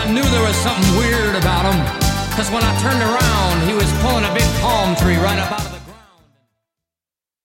I knew there was something weird about him. Cause when I turned around, he was pulling a big palm tree right up out of the